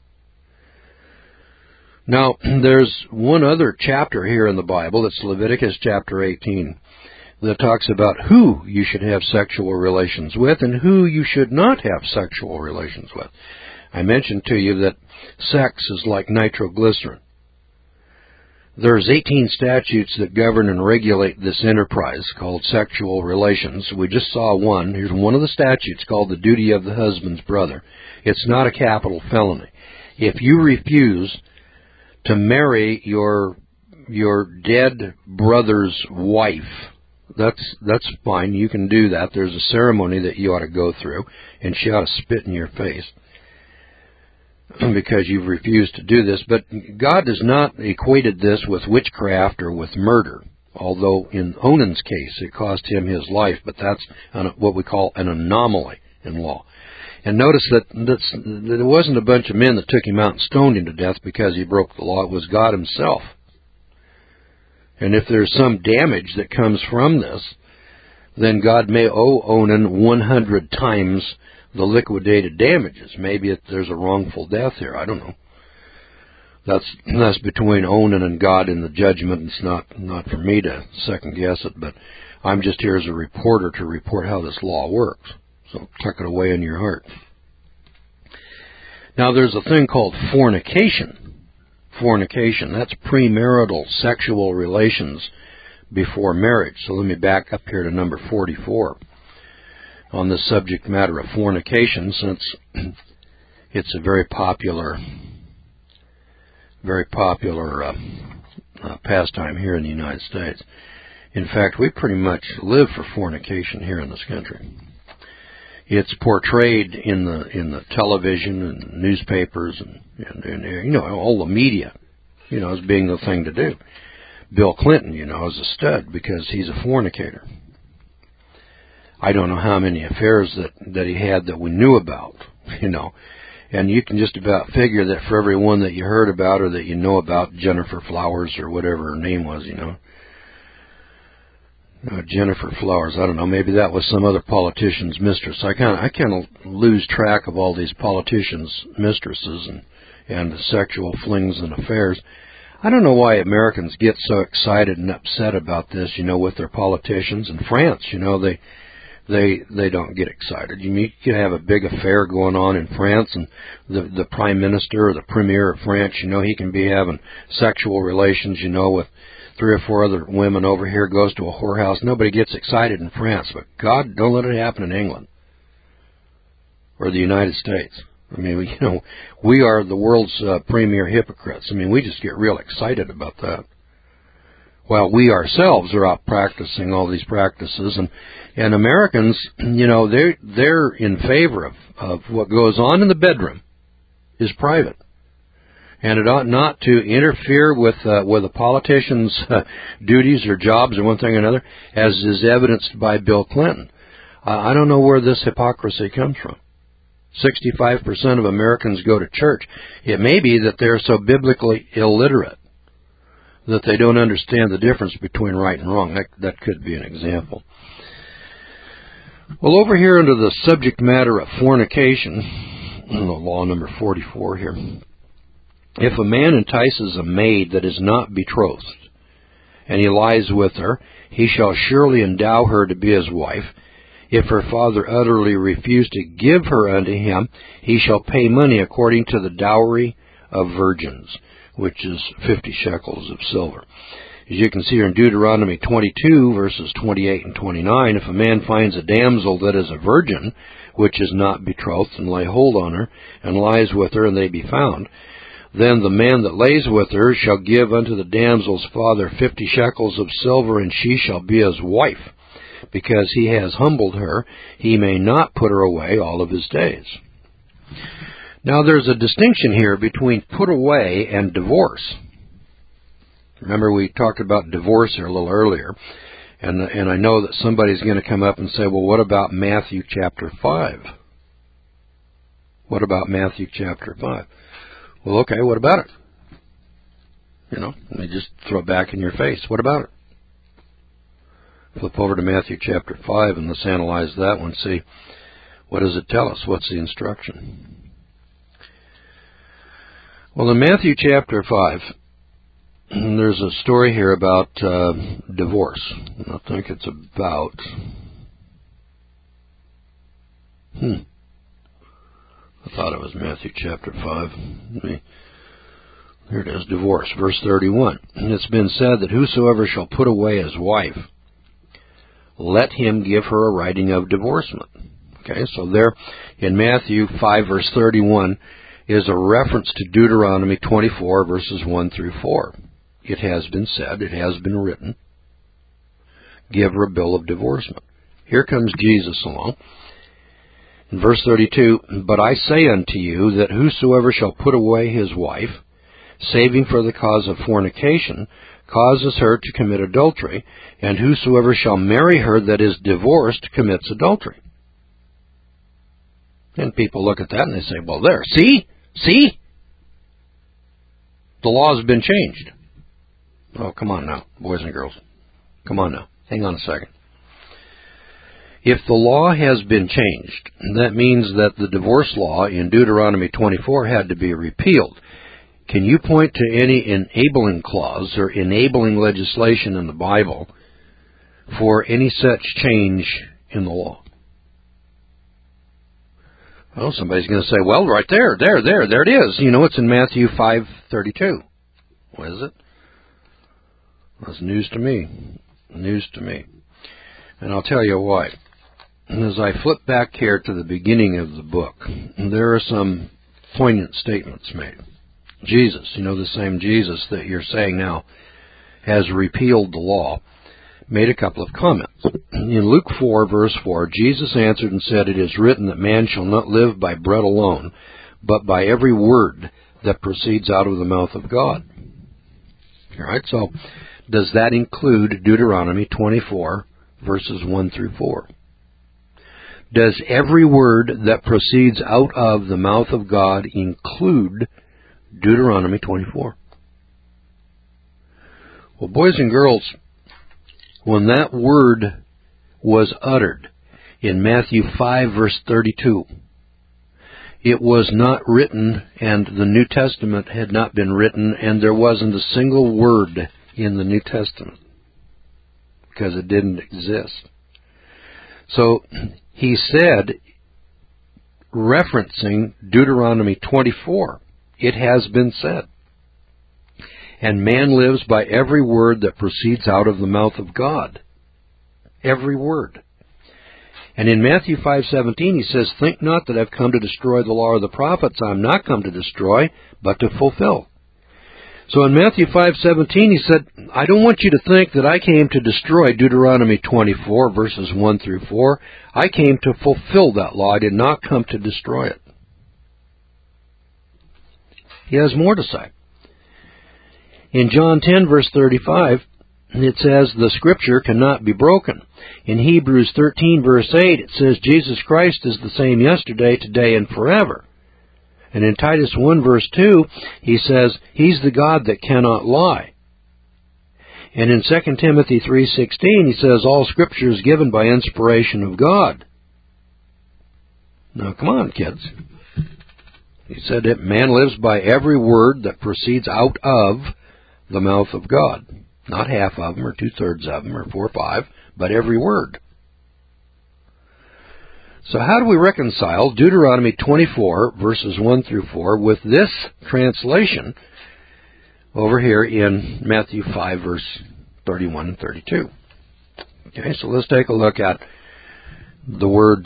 Now, there's one other chapter here in the Bible, it's Leviticus chapter eighteen, that talks about who you should have sexual relations with and who you should not have sexual relations with. I mentioned to you that sex is like nitroglycerin. There's eighteen statutes that govern and regulate this enterprise called sexual relations. We just saw one. Here's one of the statutes called the duty of the husband's brother. It's not a capital felony. If you refuse to marry your your dead brother's wife, that's that's fine. You can do that. There's a ceremony that you ought to go through, and she ought to spit in your face because you've refused to do this. But God has not equated this with witchcraft or with murder, although in Onan's case it cost him his life, but that's an, what we call an anomaly in law. And notice that, that's, that it wasn't a bunch of men that took him out and stoned him to death because he broke the law. It was God himself. And if there's some damage that comes from this, then God may owe Onan one hundred times the liquidated damages. Maybe it, there's a wrongful death here. I don't know. That's that's between Onan and God in the judgment. It's not, not for me to second guess it, but I'm just here as a reporter to report how this law works. So tuck it away in your heart. Now there's a thing called fornication. Fornication, that's premarital sexual relations before marriage. So let me back up here to number forty-four on the subject matter of fornication, since it's a very popular, very popular uh, uh, pastime here in the United States. In fact, we pretty much live for fornication here in this country. It's portrayed in the in the television and newspapers and, and, and you know all the media, you know, as being the thing to do. Bill Clinton, you know, is a stud because he's a fornicator. I don't know how many affairs that that he had that we knew about, you know, and you can just about figure that for every one that you heard about or that you know about, Jennifer Flowers or whatever her name was, you know. Uh, Jennifer Flowers, I don't know, maybe that was some other politician's mistress. I kind of I kind of lose track of all these politicians' mistresses and, and the sexual flings and affairs. I don't know why Americans get so excited and upset about this, you know, with their politicians. In France, you know, they they they don't get excited. You, you can have a big affair going on in France, and the the prime minister or the premier of France, you know, he can be having sexual relations, you know, with three or four other women over here, goes to a whorehouse. Nobody gets excited in France, but God, don't let it happen in England or the United States. I mean, you know, we are the world's uh, premier hypocrites. I mean, we just get real excited about that. While we ourselves are out practicing all these practices, and and Americans, you know, they're they're in favor of of what goes on in the bedroom is private. And it ought not to interfere with uh, with a politician's uh, duties or jobs or one thing or another, as is evidenced by Bill Clinton. Uh, I don't know where this hypocrisy comes from. sixty-five percent of Americans go to church. It may be that they're so biblically illiterate that they don't understand the difference between right and wrong. That, that could be an example. Well, over here under the subject matter of fornication, law number forty-four here. If a man entices a maid that is not betrothed, and he lies with her, he shall surely endow her to be his wife. If her father utterly refuse to give her unto him, he shall pay money according to the dowry of virgins, which is fifty shekels of silver. As you can see here in Deuteronomy twenty-two, verses twenty-eight and twenty-nine, if a man finds a damsel that is a virgin, which is not betrothed, and lay hold on her, and lies with her, and they be found, then the man that lays with her shall give unto the damsel's father fifty shekels of silver, and she shall be his wife. Because he has humbled her, he may not put her away all of his days. Now there's a distinction here between put away and divorce. Remember we talked about divorce here a little earlier, and and I know that somebody's going to come up and say, well, what about Matthew chapter five? What about Matthew chapter five? Well, okay, what about it? You know, let me just throw it back in your face. What about it? Flip over to Matthew chapter five and let's analyze that one. See, what does it tell us? What's the instruction? Well, in Matthew chapter five, there's a story here about uh, divorce. I think it's about... Hmm. I thought it was Matthew chapter five. Let me, here it is, divorce, verse thirty-one. And it's been said that whosoever shall put away his wife, let him give her a writing of divorcement. Okay, so there in Matthew five, verse thirty-one, is a reference to Deuteronomy twenty-four, verses one through four. It has been said, it has been written, give her a bill of divorcement. Here comes Jesus along. In verse thirty-two, but I say unto you that whosoever shall put away his wife, saving for the cause of fornication, causes her to commit adultery, and whosoever shall marry her that is divorced commits adultery. And people look at that and they say, well, there, see? See? The law has been changed. Oh, come on now, boys and girls. Come on now. Hang on a second. If the law has been changed, that means that the divorce law in Deuteronomy twenty-four had to be repealed. Can you point to any enabling clause or enabling legislation in the Bible for any such change in the law? Well, somebody's going to say, well, right there, there, there, there it is. You know, it's in Matthew five thirty-two. What is it? That's news to me. News to me. And I'll tell you why. As I flip back here to the beginning of the book, there are some poignant statements made. Jesus, you know, the same Jesus that you're saying now has repealed the law, made a couple of comments. In Luke four, verse four, Jesus answered and said, it is written that man shall not live by bread alone, but by every word that proceeds out of the mouth of God. All right, so does that include Deuteronomy twenty-four, verses one through four? Does every word that proceeds out of the mouth of God include Deuteronomy twenty-four? Well, boys and girls, when that word was uttered in Matthew five, verse thirty-two, it was not written, and the New Testament had not been written, and there wasn't a single word in the New Testament, because it didn't exist. So he said, referencing Deuteronomy twenty-four, it has been said, and man lives by every word that proceeds out of the mouth of God. Every word. And in Matthew five seventeen he says, think not that I've come to destroy the law or the prophets. I'm not come to destroy, but to fulfill. So in Matthew five seventeen he said, I don't want you to think that I came to destroy Deuteronomy twenty-four, verses one through four. I came to fulfill that law. I did not come to destroy it. He has more to say. In John ten, verse thirty-five, it says, the Scripture cannot be broken. In Hebrews thirteen, verse eight, it says, Jesus Christ is the same yesterday, today, and forever. And in Titus one, verse two, he says, He's the God that cannot lie. And in Second Timothy three sixteen, he says, all Scripture is given by inspiration of God. Now, come on, kids. He said that man lives by every word that proceeds out of the mouth of God. Not half of them, or two-thirds of them, or four or five, but every word. So how do we reconcile Deuteronomy twenty-four, verses one through four, with this translation over here in Matthew five, verse thirty-one and thirty-two? Okay, so let's take a look at the word,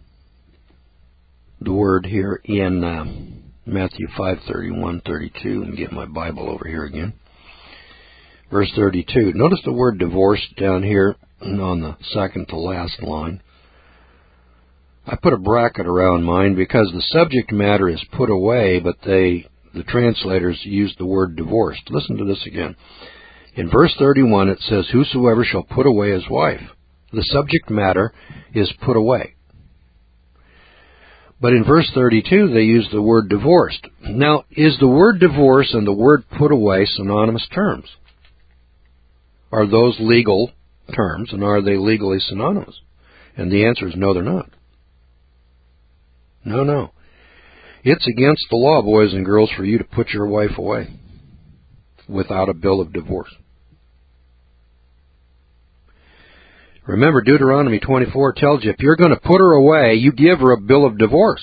the word here in uh, Matthew five, thirty-one, thirty-two. Let me get my Bible over here again. Verse thirty-two. Notice the word divorce down here on the second to last line. I put a bracket around mine because the subject matter is put away, but they, the translators, use the word divorced. Listen to this again. In verse thirty-one, it says, "Whosoever shall put away his wife." The subject matter is put away. But in verse thirty-two, they use the word divorced. Now, is the word divorce and the word put away synonymous terms? Are those legal terms, and are they legally synonymous? And the answer is no, they're not. No, no. It's against the law, boys and girls, for you to put your wife away without a bill of divorce. Remember, Deuteronomy twenty-four tells you if you're going to put her away, you give her a bill of divorce.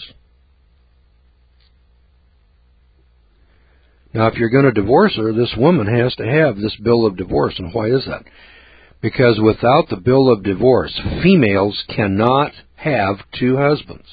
Now, if you're going to divorce her, this woman has to have this bill of divorce. And why is that? Because without the bill of divorce, females cannot have two husbands.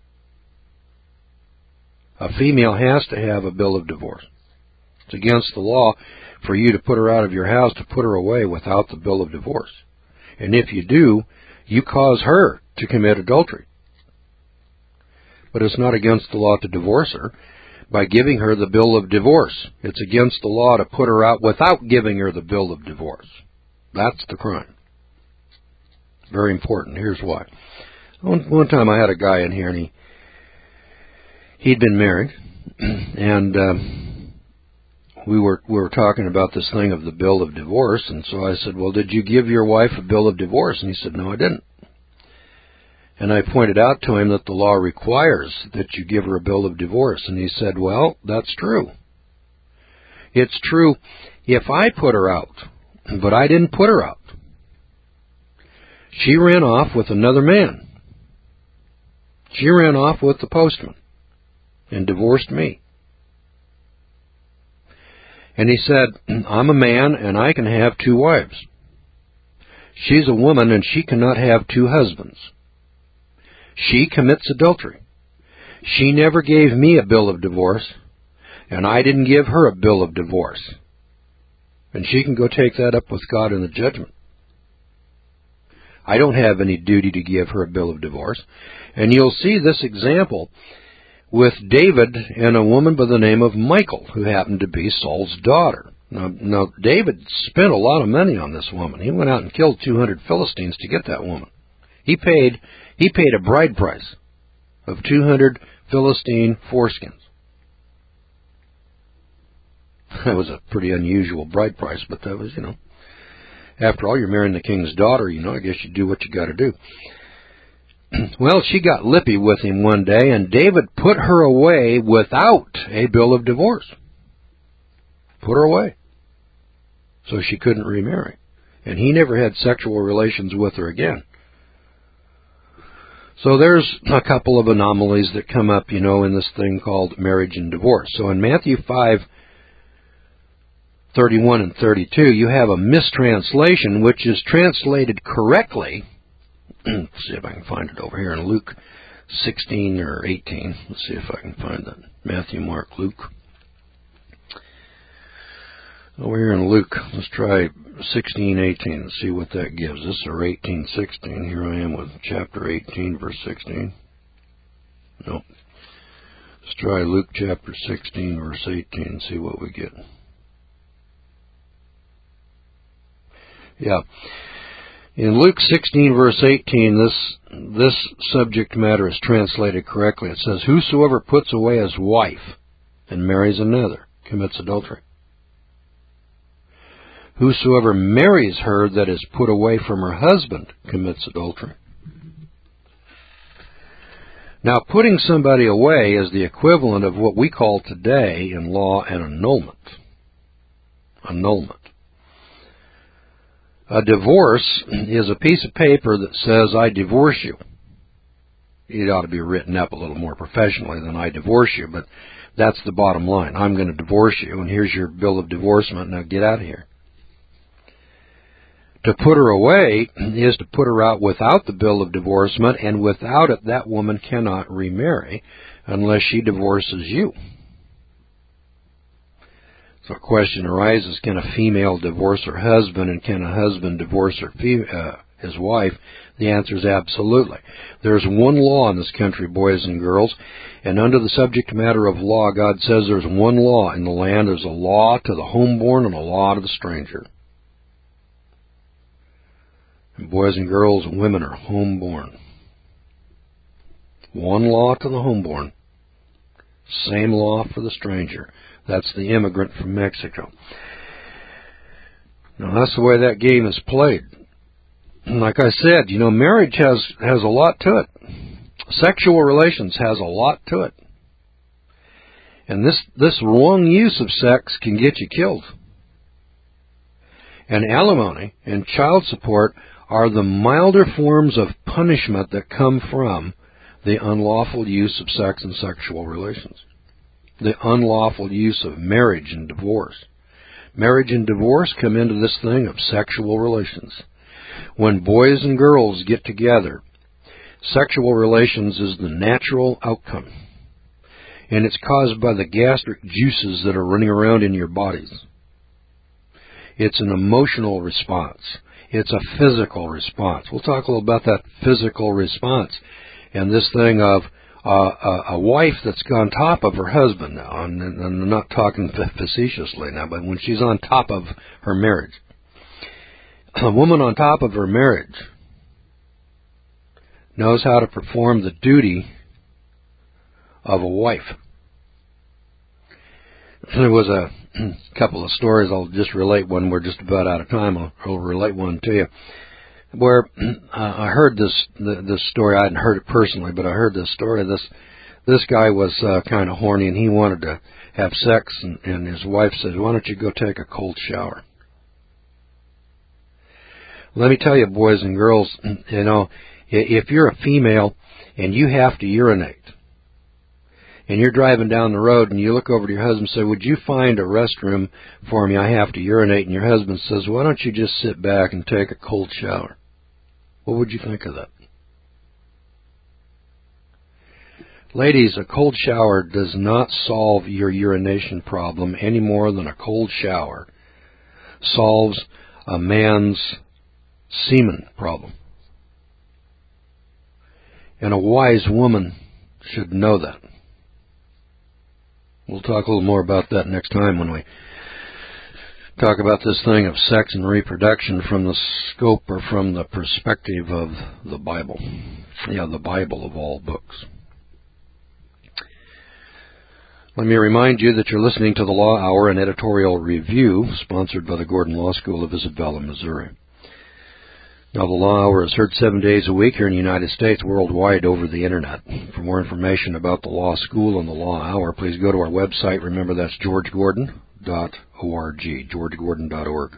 A female has to have a bill of divorce. It's against the law for you to put her out of your house, to put her away without the bill of divorce. And if you do, you cause her to commit adultery. But it's not against the law to divorce her by giving her the bill of divorce. It's against the law to put her out without giving her the bill of divorce. That's the crime. Very important. Here's why. One, one time I had a guy in here, and he He'd been married, and um, we were we were talking about this thing of the bill of divorce, and so I said, well, did you give your wife a bill of divorce? And he said, no, I didn't. And I pointed out to him that the law requires that you give her a bill of divorce, and he said, well, that's true. It's true if I put her out, but I didn't put her out. She ran off with another man. She ran off with the postman and divorced me. And he said, I'm a man and I can have two wives. She's a woman and she cannot have two husbands. She commits adultery. She never gave me a bill of divorce, and I didn't give her a bill of divorce. And she can go take that up with God in the judgment. I don't have any duty to give her a bill of divorce. And you'll see this example with David and a woman by the name of Michal, who happened to be Saul's daughter. Now, now, David spent a lot of money on this woman. He went out and killed two hundred Philistines to get that woman. He paid, he paid a bride price of two hundred Philistine foreskins. That was a pretty unusual bride price, but that was, you know, after all, you're marrying the king's daughter, you know, I guess you do what you got to do. Well, she got lippy with him one day, and David put her away without a bill of divorce. Put her away. So she couldn't remarry. And he never had sexual relations with her again. So there's a couple of anomalies that come up, you know, in this thing called marriage and divorce. So in Matthew five, thirty-one and thirty-two, you have a mistranslation, which is translated correctly. Let's see if I can find it over here in Luke sixteen or eighteen. Let's see if I can find that. Matthew, Mark, Luke. Over here in Luke, let's try sixteen eighteen and see what that gives us, or eighteen sixteen. Here I am with chapter eighteen, verse sixteen. Nope. Let's try Luke chapter sixteen, verse eighteen, and see what we get. Yeah. In Luke sixteen, verse eighteen, this this subject matter is translated correctly. It says, whosoever puts away his wife and marries another commits adultery. Whosoever marries her that is put away from her husband commits adultery. Now, putting somebody away is the equivalent of what we call today in law an annulment. Annulment. A divorce is a piece of paper that says, I divorce you. it ought to be written up a little more professionally than I divorce you, but that's the bottom line. I'm going to divorce you, and here's your bill of divorcement. Now get out of here. To put her away is to put her out without the bill of divorcement, and without it, that woman cannot remarry unless she divorces you. So a question arises, can a female divorce her husband, and can a husband divorce her fem- uh, his wife? The answer is absolutely. There's one law in this country, boys and girls, and under the subject matter of law, God says there's one law in the land. There's a law to the homeborn and a law to the stranger. And boys and girls, women are homeborn. One law to the homeborn. Same law for the stranger. That's the immigrant from Mexico. Now, that's the way that game is played. Like I said, you know, marriage has, has a lot to it. Sexual relations has a lot to it. And this, this wrong use of sex can get you killed. And alimony and child support are the milder forms of punishment that come from the unlawful use of sex and sexual relations. The unlawful use of marriage and divorce. Marriage and divorce come into this thing of sexual relations. When boys and girls get together, sexual relations is the natural outcome. And it's caused by the gastric juices that are running around in your bodies. It's an emotional response. It's a physical response. We'll talk a little about that physical response and this thing of uh, a, a wife that's on top of her husband now. And, and I'm not talking facetiously now, but when she's on top of her marriage. A woman on top of her marriage knows how to perform the duty of a wife. There was a couple of stories. I'll just relate one. We're just about out of time. I'll, I'll relate one to you. Where uh, I heard this this story. I hadn't heard it personally, but I heard this story. This this guy was uh, kind of horny, and he wanted to have sex, and, and his wife said, "Why don't you go take a cold shower?" Let me tell you, boys and girls, you know, if you're a female and you have to urinate, and you're driving down the road and you look over to your husband and say, "Would you find a restroom for me? I have to urinate." And your husband says, "Why don't you just sit back and take a cold shower?" What would you think of that? Ladies, a cold shower does not solve your urination problem any more than a cold shower solves a man's semen problem. And a wise woman should know that. We'll talk a little more about that next time when we talk about this thing of sex and reproduction from the scope or from the perspective of the Bible. Yeah, the Bible of all books. Let me remind you that you're listening to the Law Hour, an editorial review sponsored by the Gordon Law School of Isabella, Missouri. Now, the Law Hour is heard seven days a week here in the United States, worldwide over the Internet. For more information about the Law School and the Law Hour, please go to our website. Remember, that's george gordon dot org, george gordon dot org.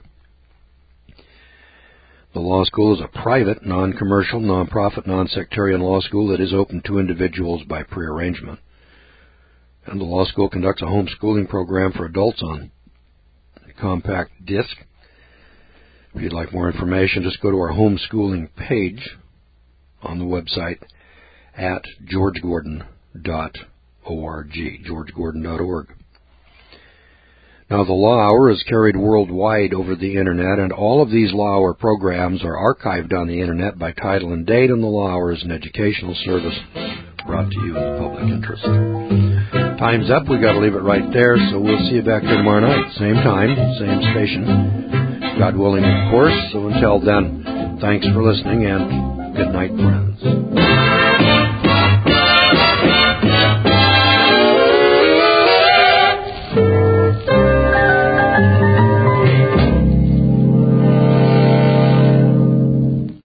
The Law School is a private, non-commercial, non-profit, non-sectarian law school that is open to individuals by prearrangement. And the Law School conducts a homeschooling program for adults on compact disc. If you'd like more information, just go to our homeschooling page on the website at george gordon dot org, george gordon dot org. Now, the Law Hour is carried worldwide over the Internet, and all of these Law Hour programs are archived on the Internet by title and date, and the Law Hour is an educational service brought to you in the public interest. Time's up. We've got to leave it right there, so we'll see you back here tomorrow night. Same time, same station. God willing, of course. So until then, thanks for listening, and good night, friends.